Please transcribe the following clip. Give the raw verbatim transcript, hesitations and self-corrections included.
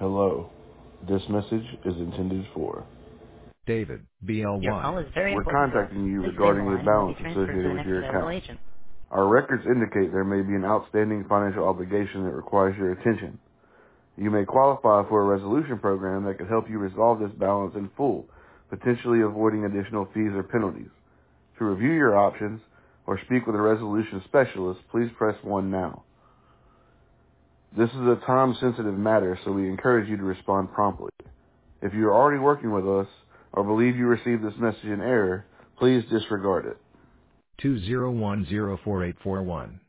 Hello. This message is intended for David, Your B L Y. call is very We're important to us. contacting you Please stay on the regarding a line and you'll be balance transferred to associated the with next your available account. agent. Our records indicate there may be an outstanding financial obligation that requires your attention. You may qualify for a resolution program that could help you resolve this balance in full, potentially avoiding additional fees or penalties. To review your options or speak with a resolution specialist, please press one now. This is a time-sensitive matter, so we encourage you to respond promptly. If you are already working with us or believe you received this message in error, please disregard it. two zero one zero four eight four one.